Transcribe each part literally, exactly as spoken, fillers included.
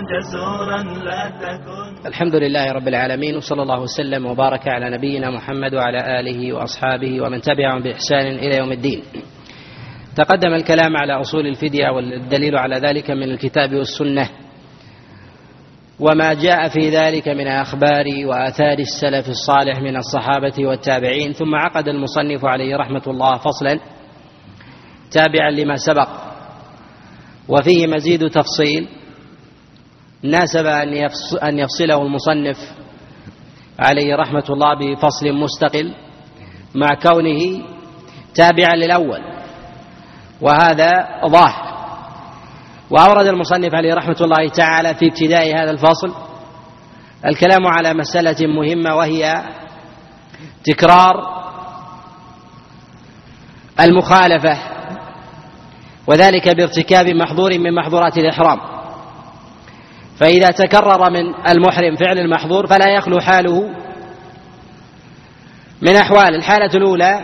جسورا لا تكن. الحمد لله رب العالمين، وصلى الله وسلم وبارك على نبينا محمد وعلى آله وأصحابه ومن تبعهم بإحسان إلى يوم الدين. تقدم الكلام على أصول الفدية والدليل على ذلك من الكتاب والسنة وما جاء في ذلك من أخبار وآثار السلف الصالح من الصحابة والتابعين. ثم عقد المصنف عليه رحمة الله فصلا تابعا لما سبق وفيه مزيد تفصيل ناسب أن يفصله المصنف عليه رحمة الله بفصل مستقل مع كونه تابعا للأول، وهذا ظاهر. وأورد المصنف عليه رحمة الله تعالى في ابتداء هذا الفصل الكلام على مسألة مهمة، وهي تكرار المخالفة، وذلك بارتكاب محظور من محظورات الإحرام. فإذا تكرر من المحرم فعل المحظور فلا يخلو حاله من أحوال. الحالة الأولى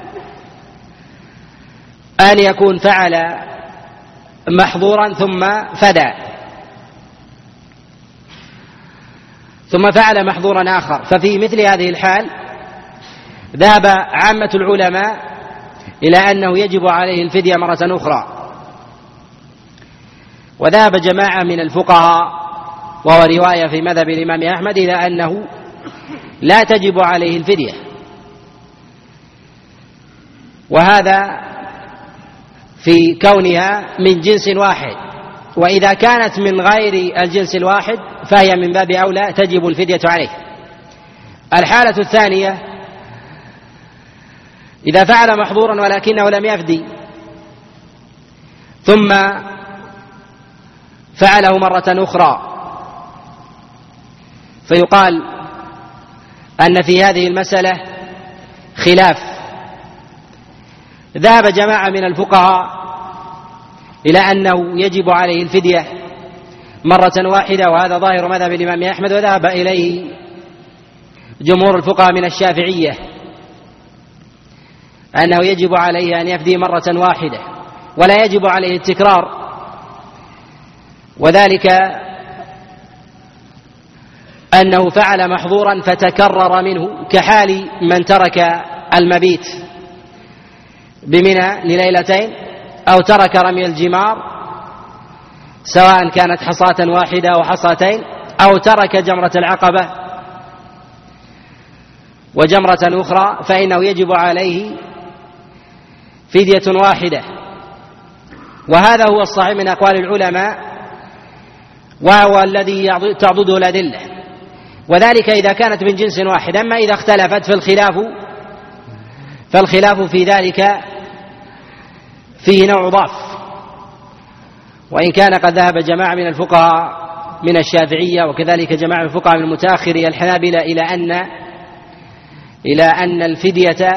أن يكون فعل محظورا ثم فدى، ثم فعل محظورا آخر، ففي مثل هذه الحال ذهب عامة العلماء إلى أنه يجب عليه الفدية مرة أخرى، وذهب جماعة من الفقهاء وهو رواية في مذهب الإمام أحمد إلى أنه لا تجب عليه الفدية، وهذا في كونها من جنس واحد. وإذا كانت من غير الجنس الواحد فهي من باب أولى تجب الفدية عليه. الحالة الثانية إذا فعل محظورا ولكنه لم يفدي ثم فعله مرة أخرى، فيقال أن في هذه المسألة خلاف. ذهب جماعة من الفقهاء إلى أنه يجب عليه الفدية مرة واحدة، وهذا ظاهر مذهب الإمام أحمد، وذهب إليه جمهور الفقهاء من الشافعية أنه يجب عليه أن يفدي مرة واحدة ولا يجب عليه التكرار، وذلك أنه فعل محظورا فتكرر منه، كحال من ترك المبيت بمنى لليلتين أو ترك رمي الجمار سواء كانت حصاة واحدة أو حصاتين، أو ترك جمرة العقبة وجمرة أخرى، فإنه يجب عليه فدية واحدة. وهذا هو الصحيح من أقوال العلماء، وهو الذي تعضده الأدلة، وذلك إذا كانت من جنس واحد. أما إذا اختلفت فالخلاف فالخلاف في ذلك فيه نوع ضعف، وإن كان قد ذهب جماعة من الفقهاء من الشافعية وكذلك جماعة من الفقهاء من المتأخرين الحنابلة إلى أن إلى أن الفدية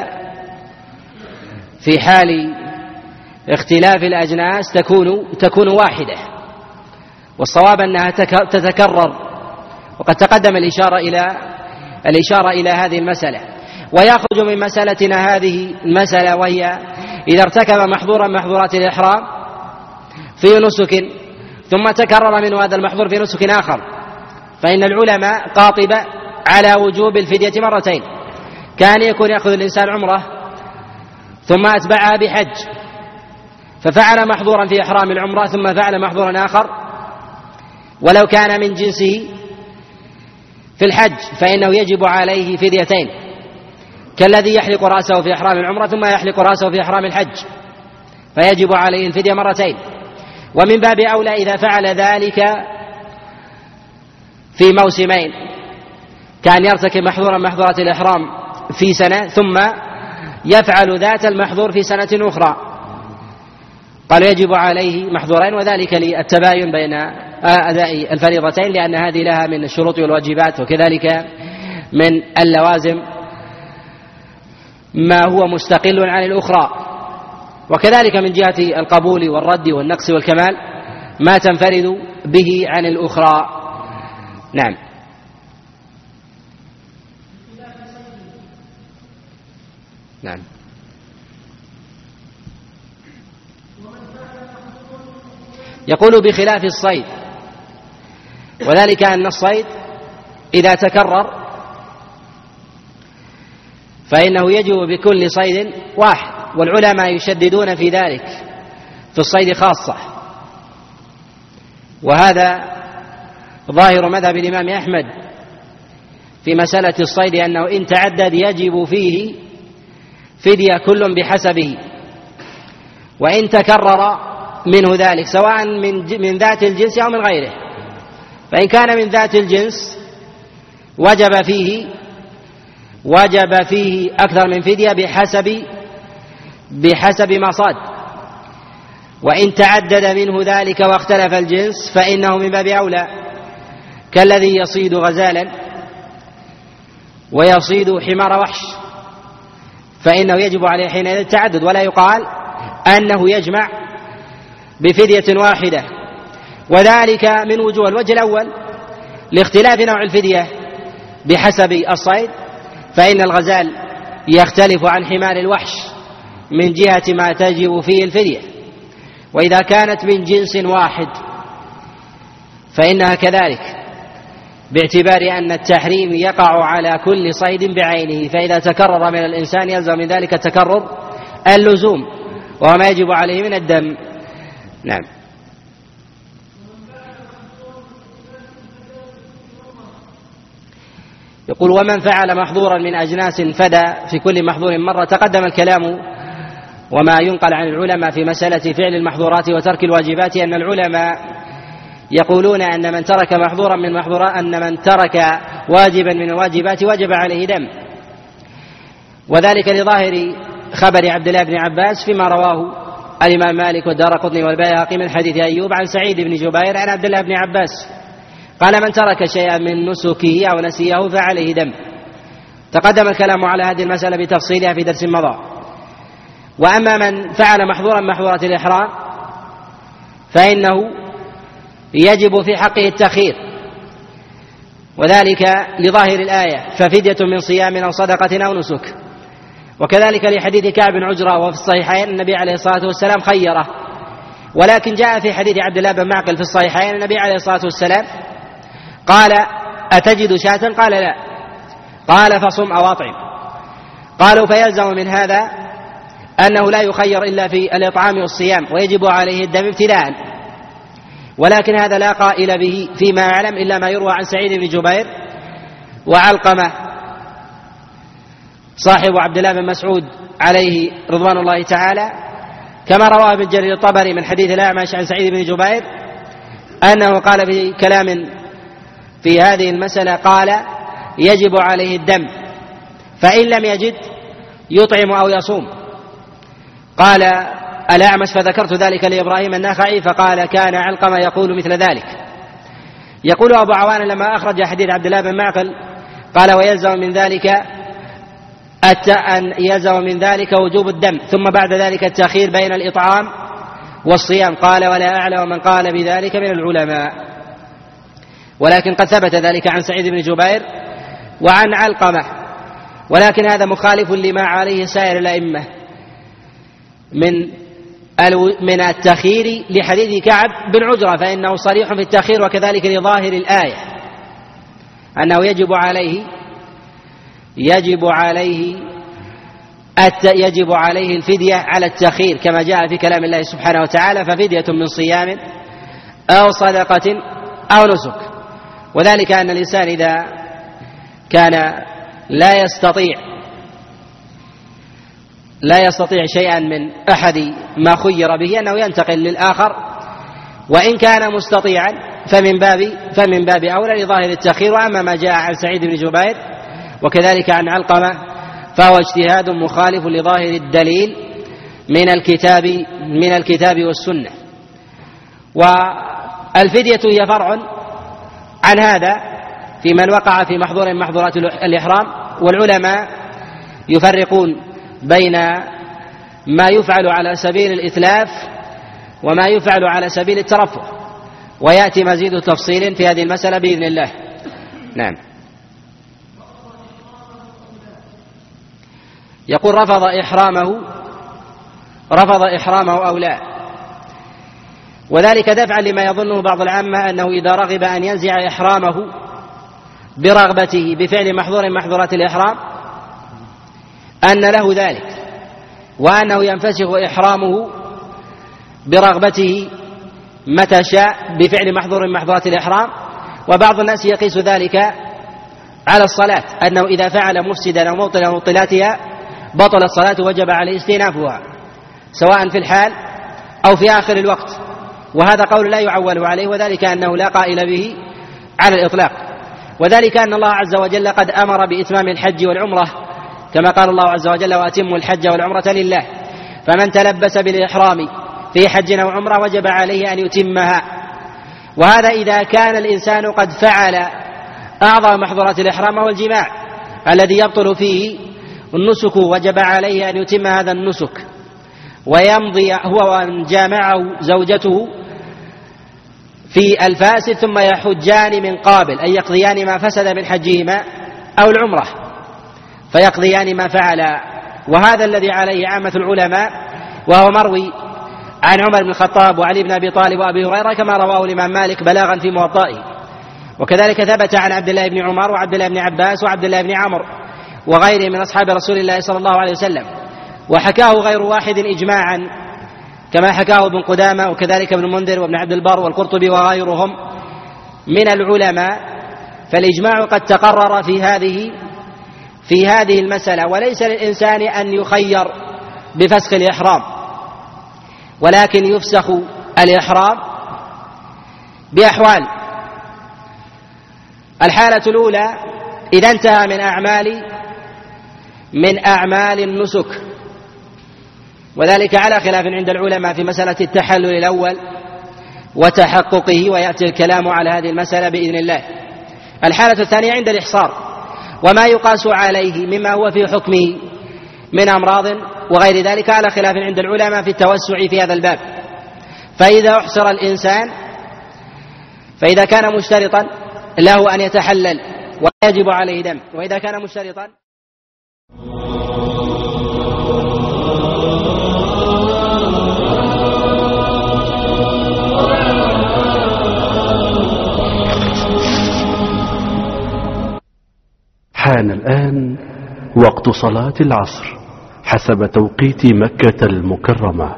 في حال اختلاف الأجناس تكون تكون واحدة، والصواب أنها تتكرر، وقد تقدم الإشارة إلى الإشارة إلى هذه المسألة. ويخرج من مسألتنا هذه المسألة، وهي إذا ارتكب محظورا محظورات الإحرام في نسك ثم تكرر منه هذا المحظور في نسك آخر، فإن العلماء قاطبة على وجوب الفدية مرتين. كان يكون يأخذ الإنسان عمره ثم أتبعها بحج، ففعل محظورا في إحرام العمرة ثم فعل محظورا آخر، ولو كان من جنسه في الحج فإنه يجب عليه فديتين، كالذي يحلق رأسه في إحرام العمرة ثم يحلق رأسه في إحرام الحج، فيجب عليه الفدية مرتين. ومن باب أولى إذا فعل ذلك في موسمين، كان يرتكب محظورا محظورات الإحرام في سنة ثم يفعل ذات المحظور في سنة أخرى، قال يجب عليه محظورين، وذلك للتباين بين أداء الفريضتين، لأن هذه لها من الشروط والواجبات، وكذلك من اللوازم ما هو مستقل عن الأخرى، وكذلك من جهة القبول والرد والنقص والكمال ما تنفرد به عن الأخرى. نعم. نعم. يقول بخلاف الصيد، وذلك أن الصيد إذا تكرر فإنه يجب بكل صيد واحد، والعلماء يشددون في ذلك في الصيد خاصة، وهذا ظاهر مذهب الإمام أحمد في مسألة الصيد، أنه إن تعدد يجب فيه فدية كل بحسبه، وإن تكرر منه ذلك سواء من من ذات الجنس أو من غيره، فإن كان من ذات الجنس وجب فيه وجب فيه أكثر من فدية بحسب بحسب ما صاد، وإن تعدد منه ذلك واختلف الجنس فإنه من باب أولى، كالذي يصيد غزالا ويصيد حمار وحش، فإنه يجب عليه حينئذ التعدد، ولا يقال أنه يجمع بفدية واحدة، وذلك من وجوه. الوجه الأول لاختلاف نوع الفدية بحسب الصيد، فإن الغزال يختلف عن حمار الوحش من جهة ما تجب فيه الفدية، وإذا كانت من جنس واحد فإنها كذلك، باعتبار أن التحريم يقع على كل صيد بعينه، فإذا تكرر من الإنسان يلزم من ذلك تكرر اللزوم وهو ما يجب عليه من الدم. نعم. يقول: ومن فعل محظورا من أجناس فدى في كل محظور مرة. تقدم الكلام وما ينقل عن العلماء في مسألة فعل المحظورات وترك الواجبات، أن العلماء يقولون أن من ترك محظورا من محظورات أن من ترك واجبا من الواجبات وجب عليه دم، وذلك لظاهر خبر عبد الله بن عباس فيما رواه الإمام مالك والدارقطني والبيهقي من حديث أيوب عن سعيد بن جبير عن عبد الله بن عباس قال: من ترك شيئا من نسكه أو نسيه فعليه دم. تقدم الكلام على هذه المسألة بتفصيلها في درس مضى. وأما من فعل محظورا محظورة الإحرام فإنه يجب في حقه التأخير، وذلك لظاهر الآية: ففدية من صيام أو صدقة أو نسك. وكذلك لحديث كعب بن عجرة وفي الصحيحين النبي عليه الصلاة والسلام خيره، ولكن جاء في حديث عبد الله بن معقل في الصحيحين النبي عليه الصلاة والسلام قال: أتجد شاة؟ قال: لا. قال: فصم أو أطعم. قالوا: فيلزم من هذا أنه لا يخير إلا في الإطعام والصيام ويجب عليه الدم ابتداء، ولكن هذا لا قائل به فيما أعلم إلا ما يروى عن سعيد بن جبير وعلقمة صاحب عبد الله بن مسعود عليه رضوان الله تعالى، كما رواه ابن جرير الطبري من حديث الأعمش عن سعيد بن جبير أنه قال في كلام في هذه المسألة قال: يجب عليه الدم، فإن لم يجد يطعم أو يصوم. قال الأعمش: فذكرت ذلك لإبراهيم النخعي فقال: كان علقمة يقول مثل ذلك. يقول أبو عوان لما أخرج حديث عبد الله بن معقل قال: ويلزم من ذلك أن يلزم من ذلك وجوب الدم، ثم بعد ذلك التأخير بين الإطعام والصيام. قال: ولا أعلم من قال بذلك من العلماء، ولكن قد ثبت ذلك عن سعيد بن جبير وعن علقمة، ولكن هذا مخالف لما عليه سائر الأئمة من من التأخير لحديث كعب بن عجرة، فإنه صريح في التأخير، وكذلك لظاهر الآية أنه يجب عليه يجب عليه يجب عليه الفدية على التأخير، كما جاء في كلام الله سبحانه وتعالى: ففدية من صيام أو صدقة أو نسك. وذلك أن الإنسان إذا كان لا يستطيع لا يستطيع شيئا من أحد ما خير به أنه ينتقل للآخر، وإن كان مستطيعا فمن باب فمن باب أولى لظاهر التأخير. وأما ما جاء عن سعيد بن جبير وكذلك عن علقمة فهو اجتهاد مخالف لظاهر الدليل من الكتاب من الكتاب والسنة. والفدية هي فرع عن هذا في من وقع في محظور محظورات الإحرام، والعلماء يفرقون بين ما يفعل على سبيل الإتلاف وما يفعل على سبيل الترفه، ويأتي مزيد تفصيل في هذه المسألة بإذن الله. نعم. يقول: رفض إحرامه رفض إحرامه أو لا. وذلك دفعا لما يظنه بعض العامة أنه إذا رغب أن ينزع إحرامه برغبته بفعل محظور من محظورات الإحرام أن له ذلك، وأنه ينفسخ إحرامه برغبته متى شاء بفعل محظور من محظورات الإحرام. وبعض الناس يقيس ذلك على الصلاة، أنه إذا فعل مفسدا أو مبطلا أو مبطلاتها بطل الصلاة وجب عليه استئنافها سواء في الحال أو في آخر الوقت، وهذا قول لا يعول عليه، وذلك أنه لا قائل به على الإطلاق، وذلك أن الله عز وجل قد أمر بإتمام الحج والعمرة كما قال الله عز وجل وأتموا الحج والعمرة لله، فمن تلبس بالإحرام في حج أو عمرة وجب عليه أن يتمها. وهذا إذا كان الإنسان قد فعل أعظم محظورات الإحرام والجماع الذي يبطل فيه النسك، وجب عليه أن يتم هذا النسك ويمضي هو ومن جامعه زوجته في الفاسد ثم يحجان من قابل، أي يقضيان ما فسد من حجهما أو العمرة فيقضيان ما فعل. وهذا الذي عليه عامة العلماء، وهو مروي عن عمر بن الخطاب وعلي بن أبي طالب وأبي هريرة كما رواه الإمام مالك بلاغا في موطئه، وكذلك ثبت عن عبد الله بن عمر وعبد الله بن عباس وعبد الله بن عمرو وغيره من أصحاب رسول الله صلى الله عليه وسلم، وحكاه غير واحد إجماعا كما حكاه ابن قدامة وكذلك ابن المنذر وابن عبد البر والقرطبي وغيرهم من العلماء. فالإجماع قد تقرر في هذه في هذه المسألة، وليس للإنسان أن يخير بفسخ الإحرام، ولكن يفسخ الإحرام بأحوال. الحالة الأولى إذا انتهى من أعمال من أعمال النسك، وذلك على خلاف عند العلماء في مسألة التحلل الأول وتحققه، ويأتي الكلام على هذه المسألة بإذن الله. الحالة الثانية عند الإحصار وما يقاس عليه مما هو في حكمه من أمراض وغير ذلك، على خلاف عند العلماء في التوسع في هذا الباب. فإذا أحصر الإنسان فإذا كان مشترطا له أن يتحلل ويجب عليه دم، وإذا كان مشترطا حان الآن وقت صلاة العصر حسب توقيت مكة المكرمة.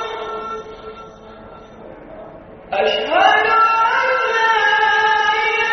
أشهد أن لا إله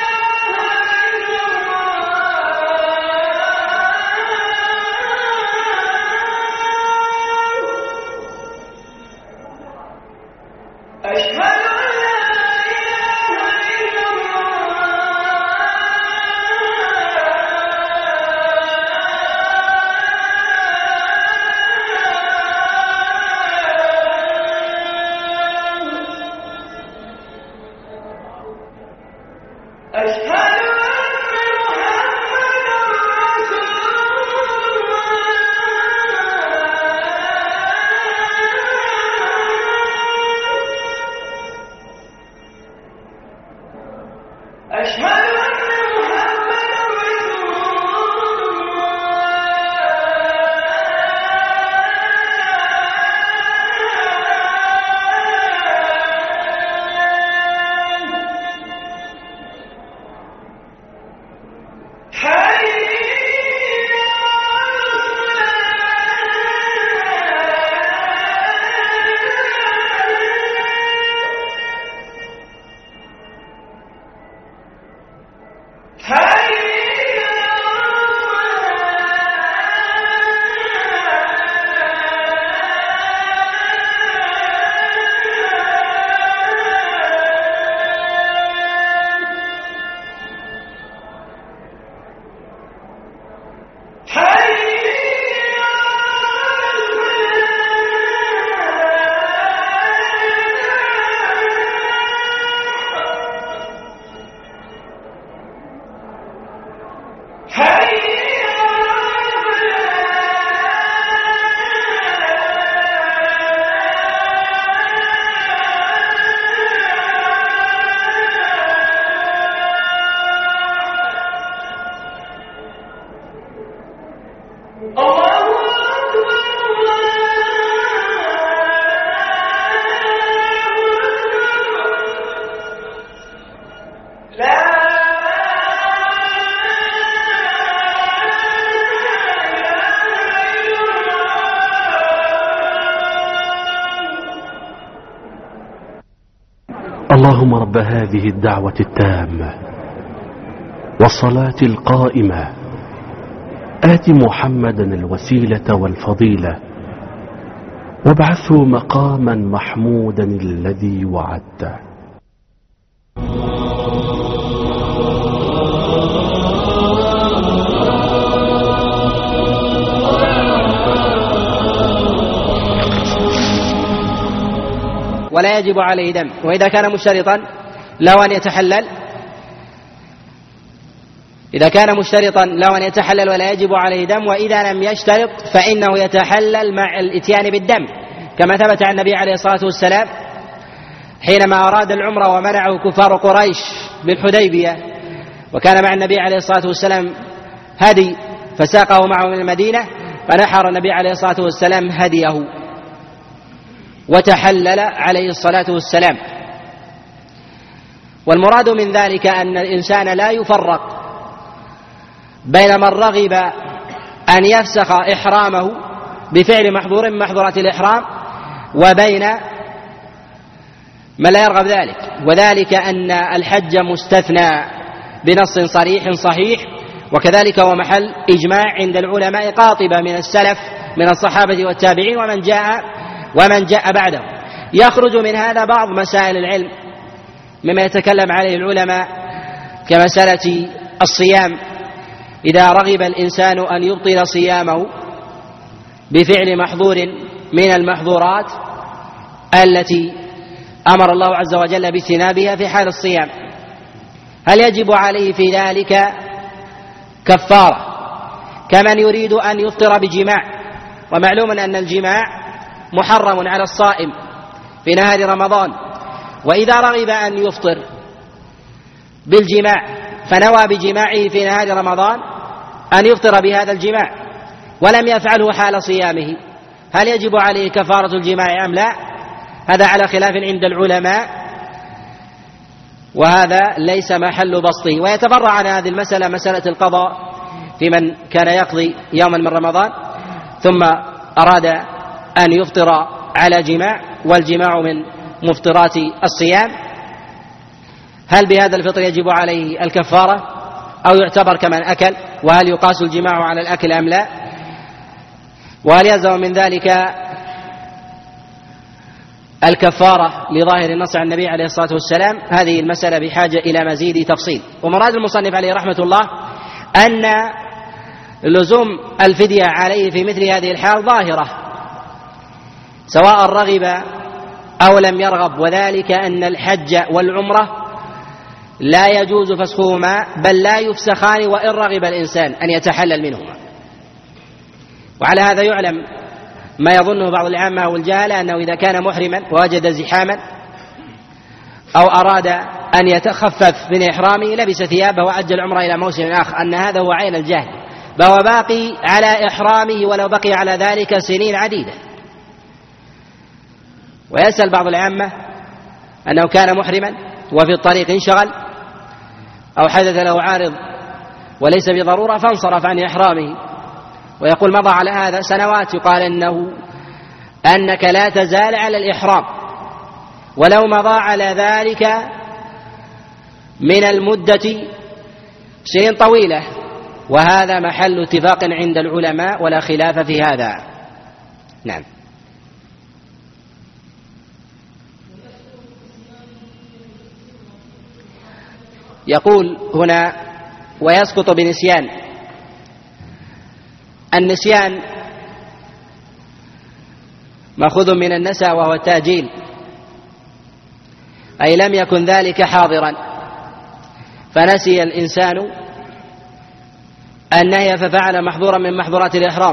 اللهم رب هذه الدعوة التامة والصلاة القائمة آت محمدا الوسيلة والفضيلة وابعثه مقاما محمودا الذي وعدته. ولا يجب عليه دم. وإذا كان مشترطا له أن يتحلل إذا كان مشترطا له أن يتحلل ولا يجب عليه دم. وإذا لم يشترط فإنه يتحلل مع الإتيان بالدم، كما ثبت عن النبي عليه الصلاة والسلام حينما أراد العمرة ومنعه كفار قريش بالحديبية، وكان مع النبي عليه الصلاة والسلام هدي فساقه معه من المدينة، فنحر النبي عليه الصلاة والسلام هديه وتحلل عليه الصلاة والسلام. والمراد من ذلك أن الإنسان لا يفرق بين من رغب أن يفسخ إحرامه بفعل محظور من محظورات الإحرام وبين من لا يرغب ذلك، وذلك أن الحج مستثنى بنص صريح صحيح، وكذلك هو محل إجماع عند العلماء قاطبة من السلف من الصحابة والتابعين ومن جاء ومن جاء بعده. يخرج من هذا بعض مسائل العلم مما يتكلم عليه العلماء كمسألة الصيام، إذا رغب الإنسان أن يبطل صيامه بفعل محظور من المحظورات التي أمر الله عز وجل باجتنابها في حال الصيام، هل يجب عليه في ذلك كفارة كمن يريد أن يفطر بجماع؟ ومعلوم أن الجماع محرم على الصائم في نهار رمضان، وإذا رغب أن يفطر بالجماع فنوى بجماعه في نهار رمضان أن يفطر بهذا الجماع ولم يفعله حال صيامه، هل يجب عليه كفارة الجماع أم لا؟ هذا على خلاف عند العلماء، وهذا ليس محل بسطه. ويتفرع عن هذه المسألة مسألة القضاء في من كان يقضي يوما من رمضان ثم أراد أن يفطر على جماع، والجماع من مفطرات الصيام، هل بهذا الفطر يجب عليه الكفارة أو يعتبر كمن أكل؟ وهل يقاس الجماع على الأكل أم لا؟ وهل يلزم من ذلك الكفارة لظاهر النص عن النبي عليه الصلاة والسلام؟ هذه المسألة بحاجة إلى مزيد تفصيل. ومراد المصنف عليه رحمة الله أن لزوم الفدية عليه في مثل هذه الحال ظاهرة سواء رغب أو لم يرغب، وذلك أن الحج والعمرة لا يجوز فسخهما بل لا يفسخان وإن رغب الإنسان أن يتحلل منهما. وعلى هذا يعلم ما يظنه بعض العامة والجهلة أنه إذا كان محرما ووجد زحاما أو أراد أن يتخفف من إحرامه لبس ثيابه وأجل عمره إلى موسم آخر، أن هذا هو عين الجهل، فهو باقي على إحرامه ولو بقي على ذلك سنين عديدة. ويسأل بعض العامة أنه كان محرما وفي الطريق انشغل أو حدث له عارض وليس بضرورة فانصرف عن إحرامه، ويقول مضى على هذا سنوات، يقال إنه أنك لا تزال على الإحرام ولو مضى على ذلك من المدة سنين طويلة، وهذا محل اتفاق عند العلماء ولا خلاف في هذا. نعم. يقول هنا ويسقط بنسيان. النسيان مأخوذ من النسى وهو التأجيل، أي لم يكن ذلك حاضرا فنسي الإنسان النهي ففعل محظورا من محظورات الإحرام.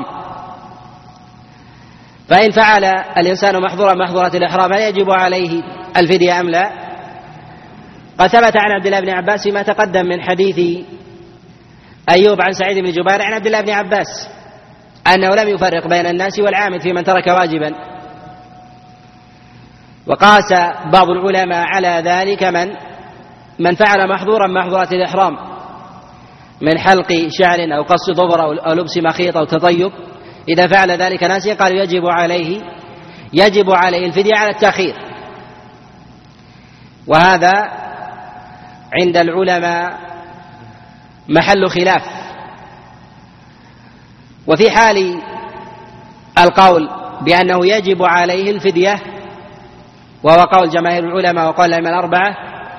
فإن فعل الإنسان محظورا من محظورات الإحرام هل يجب عليه الفدية أم لا؟ قد ثبت عن عبد الله بن عباس فيما تقدم من حديث أيوب عن سعيد بن جبير عن عبد الله بن عباس أنه لم يفرق بين الناس والعامل في من ترك واجبا. وقاس بعض العلماء على ذلك من من فعل محظورا محظورات الإحرام من حلق شعر أو قص ظفر أو لبس مخيط أو تطيب، إذا فعل ذلك ناسيا قالوا يجب عليه يجب عليه الفدية على التأخير. وهذا عند العلماء محل خلاف. وفي حال القول بأنه يجب عليه الفدية، وهو قول جماهير العلماء وقول الأئمة الأربعة،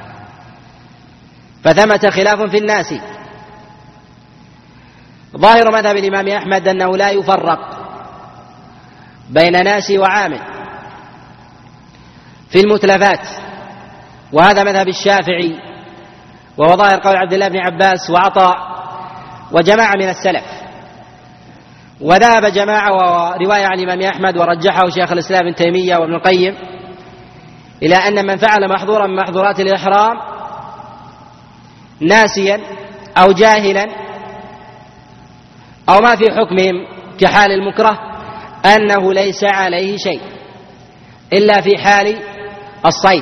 فثمة خلاف في الناس. ظاهر مذهب الإمام أحمد أنه لا يفرق بين ناس وعام في المتلفات، وهذا مذهب الشافعي، وهو ظاهر قول عبد الله بن عباس وعطاء وجماعة من السلف. وذهب جماعة ورواية عن الإمام أحمد ورجحه شيخ الإسلام ابن تيمية وابن القيم إلى أن من فعل محظورا من محظورات الإحرام ناسيا أو جاهلا أو ما في حكمهم كحال المكره أنه ليس عليه شيء إلا في حال الصيد.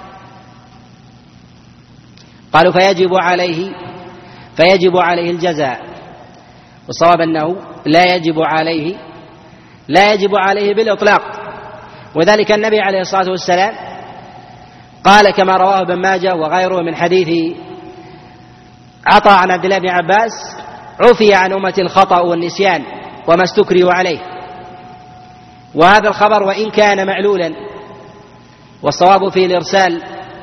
قالوا فيجب عليه فيجب عليه الجزاء، والصواب أنه لا يجب عليه لا يجب عليه بالإطلاق. وذلك النبي عليه الصلاة والسلام قال كما رواه ابن ماجه وغيره من حديث عطاء عن عبد الله بن عباس: عفي عن أمة الخطأ والنسيان وما استكرهوا عليه. وهذا الخبر وإن كان معلولا، والصواب في الإرسال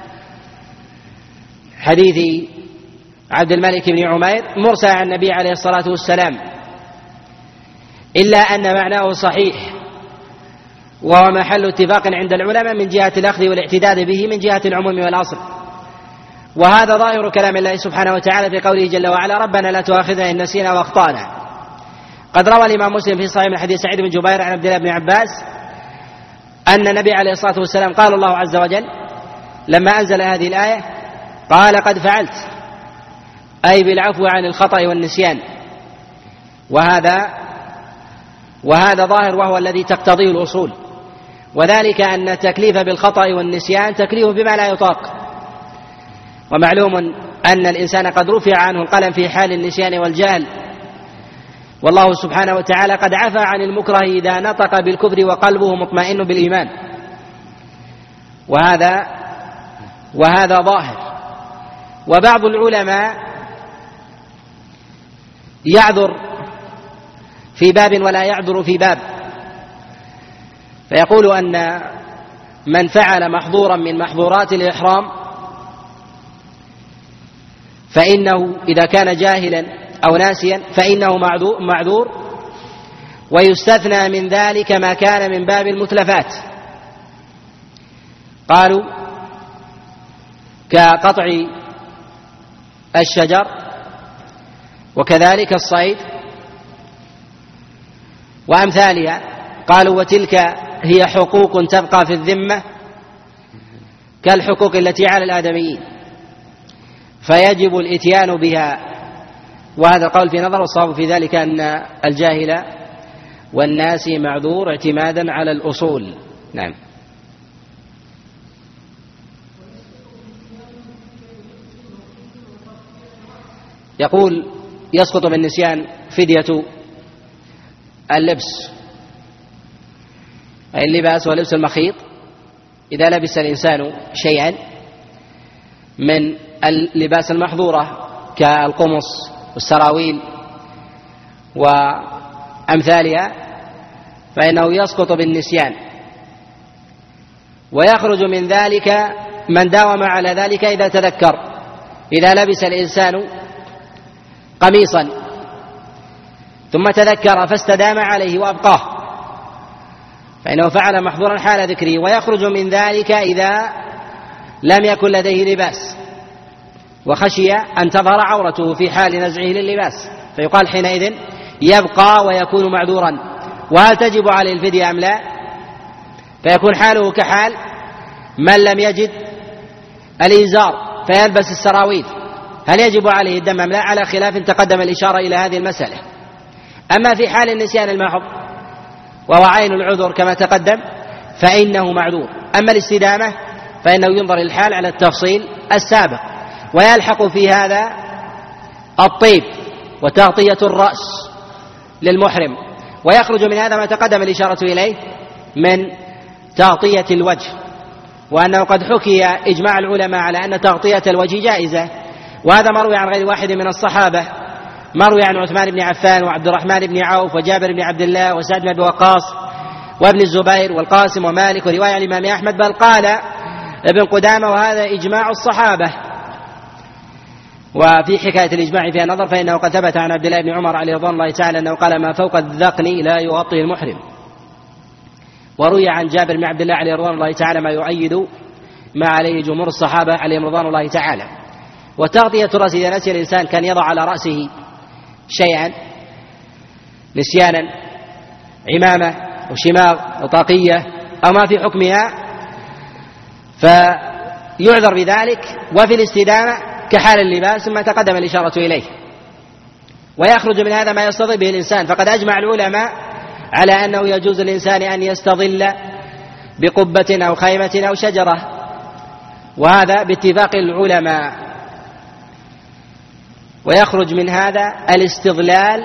حديث عبد الملك بن عمير مرسل عن النبي عليه الصلاة والسلام، إلا أن معناه صحيح، وهو محل اتفاق عند العلماء من جهة الأخذ والاعتداد به من جهة العموم والأصل. وهذا ظاهر كلام الله سبحانه وتعالى في قوله جل وعلا: ربنا لا تؤاخذنا إن نسينا وأخطأنا. قد روى الإمام مسلم في صحيح من حديث سعيد بن جبير عن عبد الله بن عباس أن النبي عليه الصلاة والسلام قال الله عز وجل لما أنزل هذه الآية قال: قد فعلت، أي بالعفو عن الخطأ والنسيان. وهذا وهذا ظاهر وهو الذي تقتضيه الأصول، وذلك أن التكليف بالخطأ والنسيان تكليف بما لا يطاق. ومعلوم أن الإنسان قد رفع عنه القلم في حال النسيان والجهل، والله سبحانه وتعالى قد عفى عن المكره إذا نطق بالكفر وقلبه مطمئن بالإيمان. وهذا وهذا ظاهر. وبعض العلماء يعذر في باب ولا يعذر في باب، فيقول أن من فعل محظورا من محظورات الإحرام فإنه إذا كان جاهلا أو ناسيا فإنه معذور، ويستثنى من ذلك ما كان من باب المتلفات. قالوا كقطع الشجر، وكذلك الصيد وأمثالها. قالوا وتلك هي حقوق تبقى في الذمة كالحقوق التي على الآدميين، فيجب الإتيان بها. وهذا القول في نظر، والصواب في ذلك أن الجاهل والناس معذور اعتمادا على الأصول. نعم. يقول يسقط بالنسيان فدية اللبس، أي اللباس ولبس المخيط. إذا لبس الإنسان شيئا من اللباس المحظورة كالقمص والسراويل وأمثالها فإنه يسقط بالنسيان، ويخرج من ذلك من داوم على ذلك إذا تذكر. إذا لبس الإنسان قميصا ثم تذكر فاستدام عليه وأبقاه فإنه فعل محظورا حال ذكره. ويخرج من ذلك إذا لم يكن لديه لباس وخشي أن تظهر عورته في حال نزعه لللباس، فيقال حينئذ يبقى ويكون معذورا. وهل تجب عليه الفدية أم لا؟ فيكون حاله كحال من لم يجد الإزار فيلبس السراويل، هل يجب عليه الدم أم لا؟ على خلاف تقدم الإشارة إلى هذه المسألة. أما في حال النسيان المحض وهو عين العذر كما تقدم فإنه معذور. أما الاستدامة فإنه ينظر للحال على التفصيل السابق. ويلحق في هذا الطيب وتغطية الرأس للمحرم، ويخرج من هذا ما تقدم الإشارة إليه من تغطية الوجه وأنه قد حكي إجماع العلماء على أن تغطية الوجه جائزة، وهذا مروي عن غير واحد من الصحابة، مروي عن عثمان بن عفان وعبد الرحمن بن عوف وجابر بن عبد الله وسعد بن أبي وقاص وابن الزبير والقاسم ومالك، ورواية الإمام أحمد، بل قال ابن قدامة وهذا إجماع الصحابة. وفي حكاية الإجماع فيها نظر، فإنه قد ثبت عن عبد الله بن عمر عليه رضوان الله تعالى أنه قال: ما فوق الذقن لا يغطي المحرم. وروي عن جابر بن عبد الله عليه رضوان الله تعالى ما يؤيد ما عليه جمهور الصحابة عليهم رضوان الله تعالى. وتغطية الرأس إذا نسي الإنسان كان يضع على رأسه شيئا نسيانا، عمامة وشماغ وطاقية أو ما في حكمها، فيعذر بذلك. وفي الاستدامة كحال اللباس ما تقدم الإشارة إليه. ويخرج من هذا ما يستظل به الإنسان، فقد أجمع العلماء على أنه يجوز للإنسان أن يستظل بقبة أو خيمة أو شجرة، وهذا باتفاق العلماء. ويخرج من هذا الاستظلال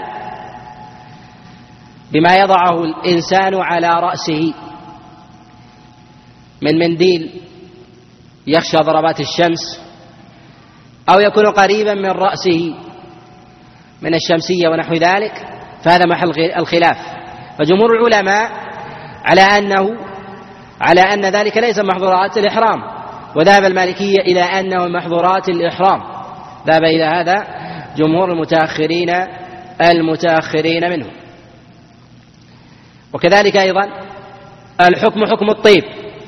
بما يضعه الإنسان على رأسه من منديل يخشى ضربات الشمس، أو يكون قريبا من رأسه من الشمسية ونحو ذلك، فهذا محل الخلاف. فجمهور العلماء على أنه على أن ذلك ليس محظورات الإحرام، وذهب المالكية إلى أنه محظورات الإحرام، ذهب إلى هذا جمهور المتأخرين المتأخرين منه. وكذلك أيضا الحكم حكم الطيب،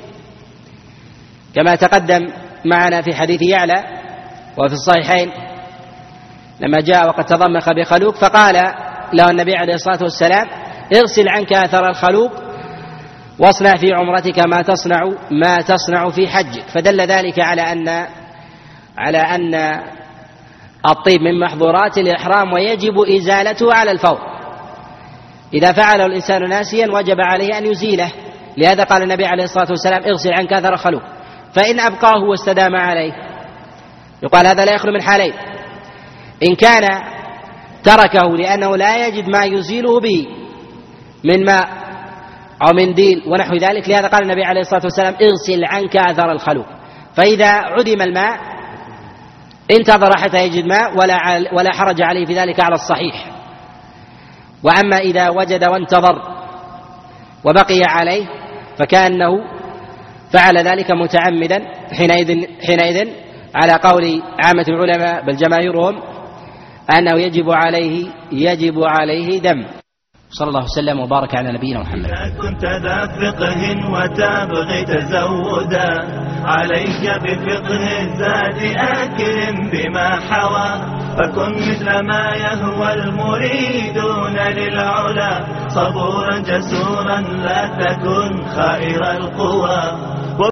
كما تقدم معنا في حديث يعلى وفي الصحيحين لما جاء وقد تضمخ بخلوق، فقال له النبي عليه الصلاة والسلام: اغسل عنك أثر الخلوق واصنع في عمرتك ما تصنع ما تصنع في حجك. فدل ذلك على أن على أن الطيب من محظورات الإحرام ويجب إزالته على الفور. إذا فعله الإنسان ناسيا وجب عليه أن يزيله، لهذا قال النبي عليه الصلاة والسلام: اغسل عنك أثر الخلوق. فإن أبقاه واستدام عليه يقال هذا لا يخلو من حالين: إن كان تركه لأنه لا يجد ما يزيله به من ماء أو منديل ونحو ذلك، لهذا قال النبي عليه الصلاة والسلام: اغسل عنك أثر الخلوق. فإذا عدم الماء انتظر حتى يجد ماء ولا ولا حرج عليه في ذلك على الصحيح. وأما إذا وجد وانتظر وبقي عليه فكأنه فعل ذلك متعمدا، حينئذ حينئذ على قول عامة العلماء بل جماهيرهم أنه يجب عليه يجب عليه دم. صلى الله وسلم وبارك على نبينا محمد. إذا كنت ذا فقه وتبغي تزودا عليك بفقه الزاد أكرم بما حوى، فكن مثل ما يهوى المريدون للعلا، صبورا جسورا لا تكن خائر القوى.